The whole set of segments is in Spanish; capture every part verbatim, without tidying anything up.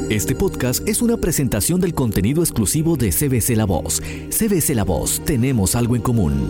Este podcast es una presentación del contenido exclusivo de C B C La Voz. C B C La Voz, tenemos algo en común.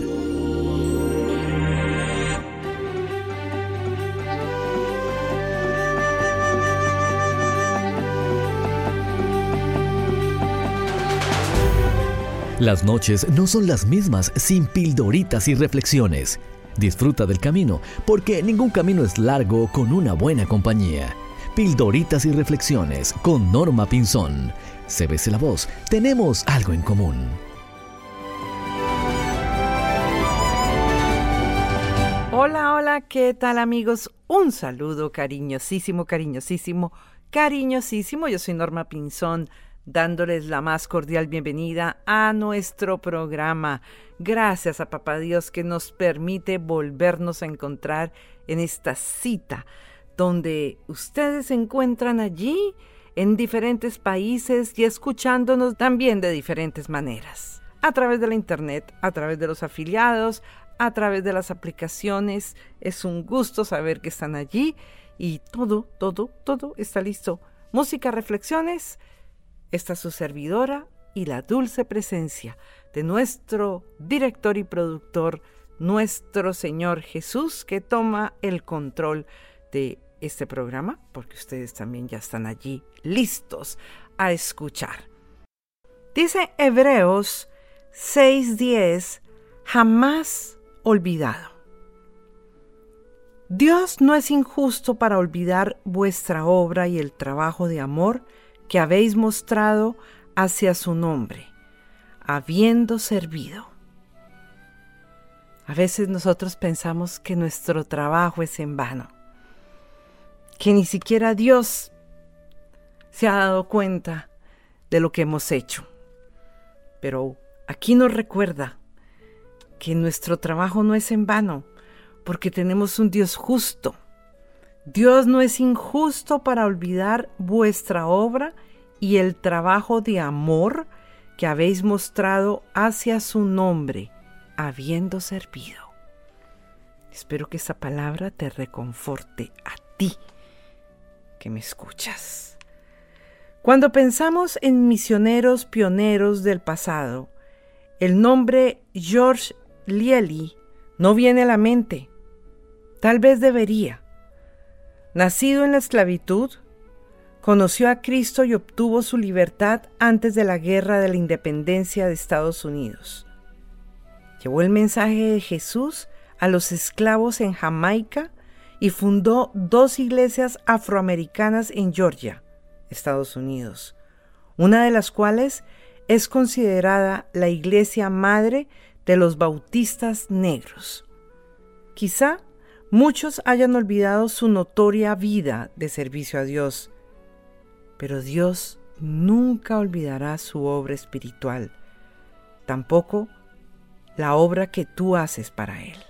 Las noches no son las mismas sin pildoritas y reflexiones. Disfruta del camino, porque ningún camino es largo con una buena compañía. Pildoritas y reflexiones con Norma Pinzón. C B C La Voz, tenemos algo en común. Hola, hola, ¿qué tal, amigos? Un saludo cariñosísimo, cariñosísimo, cariñosísimo. Yo soy Norma Pinzón, dándoles la más cordial bienvenida a nuestro programa. Gracias a Papá Dios que nos permite volvernos a encontrar en esta cita, donde ustedes se encuentran allí en diferentes países y escuchándonos también de diferentes maneras. A través de la internet, a través de los afiliados, a través de las aplicaciones. Es un gusto saber que están allí y todo, todo, todo está listo. Música, reflexiones. Esta es su servidora y la dulce presencia de nuestro director y productor, nuestro Señor Jesús, que toma el control de este programa, porque ustedes también ya están allí listos a escuchar. Dice Hebreos seis diez, jamás olvidado. Dios no es injusto para olvidar vuestra obra y el trabajo de amor que habéis mostrado hacia su nombre, habiendo servido. A veces nosotros pensamos que nuestro trabajo es en vano, que ni siquiera Dios se ha dado cuenta de lo que hemos hecho. Pero aquí nos recuerda que nuestro trabajo no es en vano, porque tenemos un Dios justo. Dios no es injusto para olvidar vuestra obra y el trabajo de amor que habéis mostrado hacia su nombre, habiendo servido. Espero que esta palabra te reconforte a ti, que me escuchas. Cuando pensamos en misioneros pioneros del pasado, el nombre George Lieli no viene a la mente. Tal vez debería. Nacido en la esclavitud, conoció a Cristo y obtuvo su libertad antes de la Guerra de la Independencia de Estados Unidos. Llevó el mensaje de Jesús a los esclavos en Jamaica y fundó dos iglesias afroamericanas en Georgia, Estados Unidos, una de las cuales es considerada la iglesia madre de los bautistas negros. Quizá muchos hayan olvidado su notoria vida de servicio a Dios, pero Dios nunca olvidará su obra espiritual, tampoco la obra que tú haces para Él.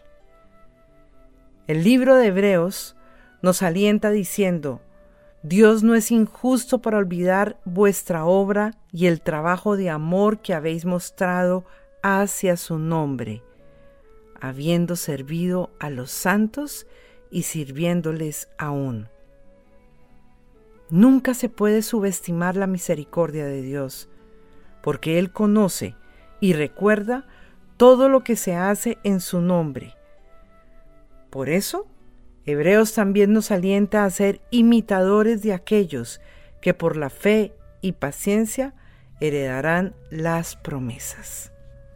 El libro de Hebreos nos alienta diciendo: Dios no es injusto para olvidar vuestra obra y el trabajo de amor que habéis mostrado hacia su nombre, habiendo servido a los santos y sirviéndoles aún. Nunca se puede subestimar la misericordia de Dios, porque Él conoce y recuerda todo lo que se hace en su nombre. Por eso, Hebreos también nos alienta a ser imitadores de aquellos que por la fe y paciencia heredarán las promesas.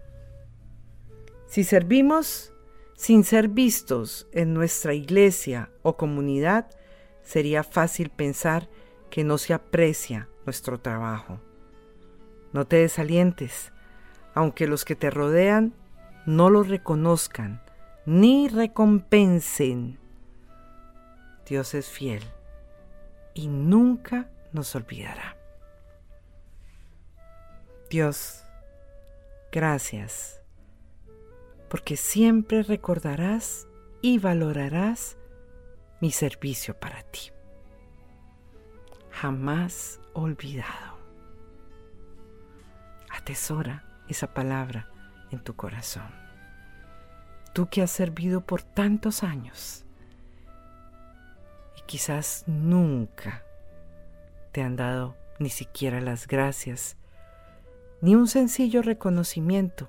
Si servimos sin ser vistos en nuestra iglesia o comunidad, sería fácil pensar que no se aprecia nuestro trabajo. No te desalientes, aunque los que te rodean no lo reconozcan ni recompensen. Dios es fiel y nunca nos olvidará. Dios, gracias, porque siempre recordarás y valorarás mi servicio para ti. Jamás olvidado. Atesora esa palabra en tu corazón. Tú que has servido por tantos años y quizás nunca te han dado ni siquiera las gracias, ni un sencillo reconocimiento,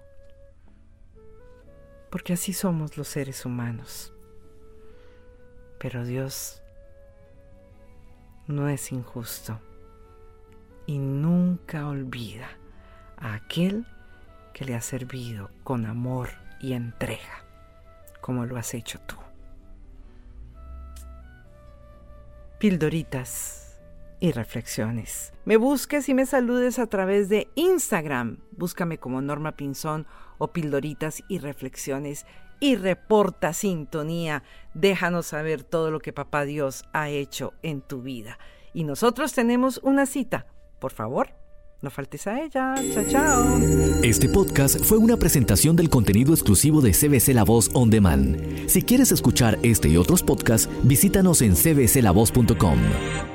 porque así somos los seres humanos. Pero Dios no es injusto y nunca olvida a aquel que le ha servido con amor y entrega, como lo has hecho tú. Pildoritas y reflexiones. Me busques y me saludes a través de Instagram. Búscame como Norma Pinzón o Pildoritas y Reflexiones y reporta sintonía. Déjanos saber todo lo que Papá Dios ha hecho en tu vida. Y nosotros tenemos una cita. Por favor, no faltes a ella. Chao, chao. Este podcast fue una presentación del contenido exclusivo de C B C La Voz On Demand. Si quieres escuchar este y otros podcasts, visítanos en c b c la voz punto com.